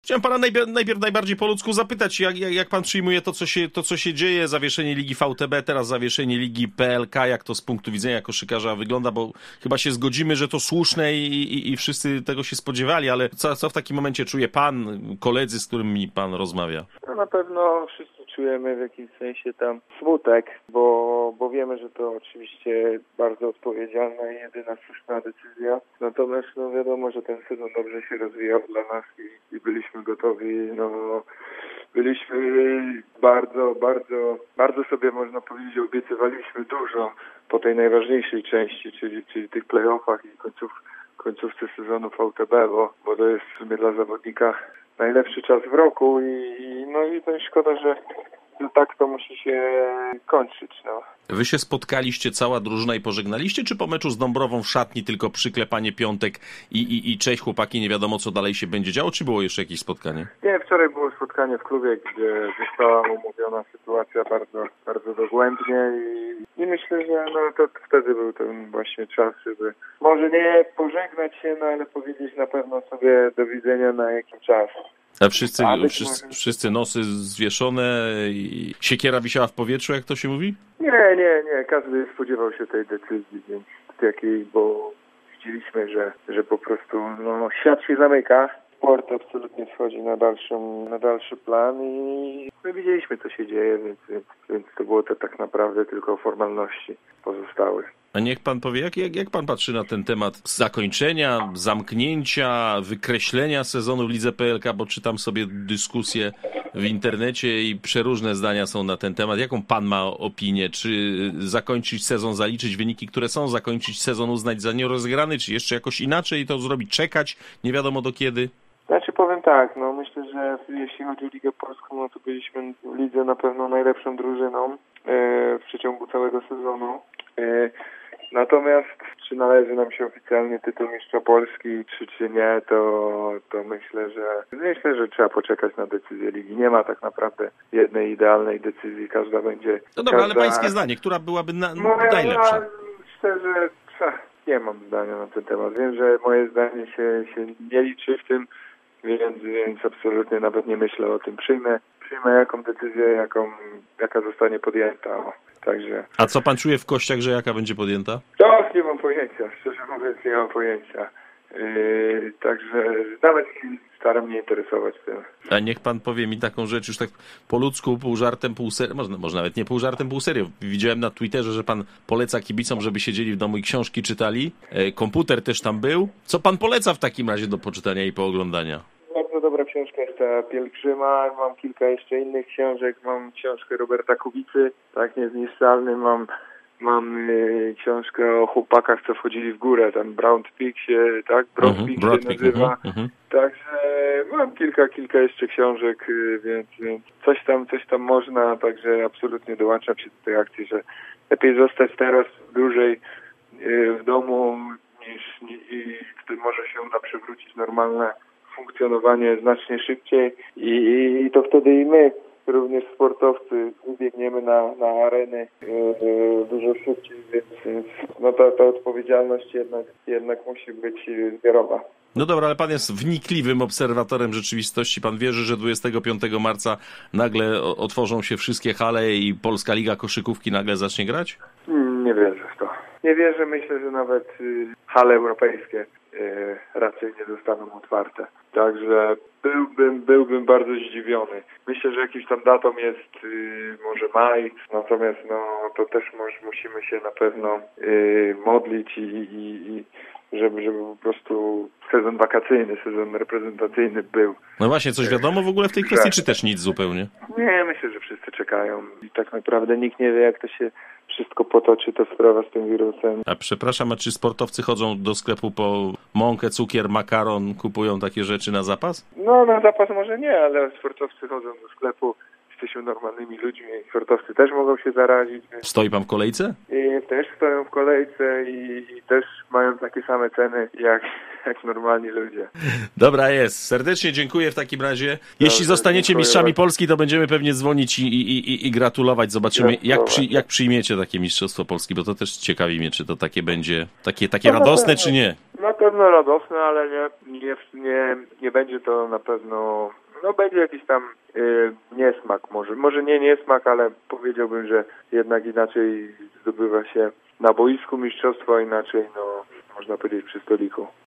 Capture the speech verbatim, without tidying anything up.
Chciałem pana najpierw, najpierw najbardziej po ludzku zapytać, jak, jak, jak pan przyjmuje to co, się, to, co się dzieje, zawieszenie Ligi V T B, teraz zawieszenie Ligi P L K, jak to z punktu widzenia koszykarza wygląda, bo chyba się zgodzimy, że to słuszne i, i, i wszyscy tego się spodziewali, ale co, co w takim momencie czuje pan, koledzy, z którymi pan rozmawia? No na pewno wszyscy czujemy w jakimś sensie tam smutek, bo, bo wiemy, że to oczywiście bardzo odpowiedzialna i jedyna słuszna decyzja. Natomiast no wiadomo, że ten sezon dobrze się rozwijał dla nas i, i byliśmy gotowi, no byliśmy bardzo, bardzo, bardzo sobie można powiedzieć obiecywaliśmy dużo po tej najważniejszej części, czyli, czyli tych play-offach i końców, końcówce sezonu V T B, bo, bo to jest w sumie dla zawodnika najlepszy czas w roku i no i to szkoda, że tak to musi się kończyć. No. Wy się spotkaliście, cała drużyna i pożegnaliście, czy po meczu z Dąbrową w szatni tylko przyklepanie piątek i, i, i cześć chłopaki, nie wiadomo co dalej się będzie działo, czy było jeszcze jakieś spotkanie? Nie, wczoraj było spotkanie w klubie, gdzie została omówiona sytuacja bardzo, bardzo dogłębnie i, i myślę, że no to wtedy był ten właśnie czas, żeby może nie pożegnać się, no ale powiedzieć na pewno sobie do widzenia na jakim czas. A wszyscy, wszyscy, wszyscy nosy zwieszone i siekiera wisiała w powietrzu, jak to się mówi? Nie, nie, nie. Każdy spodziewał się tej decyzji, więc takiej, bo widzieliśmy, że, że po prostu no, świat się zamyka. Sport absolutnie wchodzi na, dalszą, na dalszy plan i my widzieliśmy, co się dzieje, więc, więc, więc to było to tak naprawdę tylko formalności pozostałe. A niech pan powie, jak, jak, jak pan patrzy na ten temat zakończenia, zamknięcia, wykreślenia sezonu w Lidze P L K, bo czytam sobie dyskusje w internecie i przeróżne zdania są na ten temat. Jaką pan ma opinię? Czy zakończyć sezon, zaliczyć wyniki, które są, zakończyć sezon, uznać za nierozegrany, czy jeszcze jakoś inaczej to zrobić, czekać, nie wiadomo do kiedy? Znaczy powiem tak, no myślę, że jeśli chodzi o Ligę Polską, no to byliśmy w lidze na pewno najlepszą drużyną e, w przeciągu całego sezonu. E, Natomiast czy należy nam się oficjalnie tytuł mistrza Polski, czy, czy nie, to, to myślę, że myślę, że trzeba poczekać na decyzję ligi. Nie ma tak naprawdę jednej idealnej decyzji, każda będzie... No dobra, każda... ale pańskie zdanie, która byłaby na, no, najlepsza? Ja, szczerze, nie mam zdania na ten temat. Wiem, że moje zdanie się, się nie liczy w tym, więc, więc absolutnie nawet nie myślę o tym. Przyjmę, przyjmę jaką decyzję, jaką, jaka zostanie podjęta. Także... A co pan czuje w kościach, że jaka będzie podjęta? To nie mam pojęcia, szczerze mówiąc nie mam pojęcia. Yy, także nawet staram mnie interesować tym. A niech pan powie mi taką rzecz już tak po ludzku, pół żartem, pół serio, może, może nawet nie pół żartem, pół serio. Widziałem na Twitterze, że pan poleca kibicom, żeby siedzieli w domu i książki czytali. E, komputer też tam był. Co pan poleca w takim razie do poczytania i pooglądania? Bardzo dobra książka jest ta Pielgrzyma, mam kilka jeszcze innych książek, mam książkę Roberta Kubicy, tak, niezniszczalny, mam mam y, książkę o chłopakach, co wchodzili w górę, tam Broad Peak się, tak, Broad uh-huh, Peak Broad się Peak, nazywa, uh-huh. Także mam kilka, kilka jeszcze książek, y, więc, więc coś tam, coś tam można, także absolutnie dołączam się do tej akcji, że lepiej zostać teraz dłużej y, w domu, niż i wtedy może się uda przywrócić normalne funkcjonowanie znacznie szybciej i, i to wtedy i my, również sportowcy, ubiegniemy na, na areny yy, dużo szybciej, więc, więc no ta, ta odpowiedzialność jednak, jednak musi być zbiorowa. No dobra, ale pan jest wnikliwym obserwatorem rzeczywistości. Pan wierzy, że dwudziestego piątego marca nagle otworzą się wszystkie hale i Polska Liga Koszykówki nagle zacznie grać? Nie wierzę w to. Nie wierzę, myślę, że nawet y, hale europejskie y, raczej nie zostaną otwarte. Także byłbym, byłbym bardzo zdziwiony. Myślę, że jakimś tam datą jest y, może maj, natomiast no to też może, musimy się na pewno y, modlić i, i, i żeby, żeby po prostu sezon wakacyjny, sezon reprezentacyjny był. No właśnie, coś wiadomo w ogóle w tej kwestii, czy też nic zupełnie? Nie, myślę, że wszyscy czekają i tak naprawdę nikt nie wie, jak to się wszystko potoczy, ta sprawa z tym wirusem. A przepraszam, a czy sportowcy chodzą do sklepu po mąkę, cukier, makaron, kupują takie rzeczy na zapas? No, na zapas może nie, ale sportowcy chodzą do sklepu z jesteśmy normalnymi ludźmi, sportowcy też mogą się zarazić. Więc... Stoi pan w kolejce? I też stoją w kolejce i, i też mają takie same ceny jak, jak normalni ludzie. Dobra, jest. Serdecznie dziękuję w takim razie. Jeśli Dobrze, zostaniecie mistrzami bardzo. Polski, to będziemy pewnie dzwonić i, i, i, i gratulować. Zobaczymy, jak, przy, jak przyjmiecie takie Mistrzostwo Polski, bo to też ciekawi mnie, czy to takie będzie, takie, takie radosne, czy nie. Na pewno radosne, ale nie, nie, nie, nie będzie to na pewno, no będzie jakiś tam y, niesmak może. Może nie niesmak, ale powiedziałbym, że jednak inaczej zdobywa się na boisku mistrzostwo, inaczej, no można powiedzieć, przy stoliku.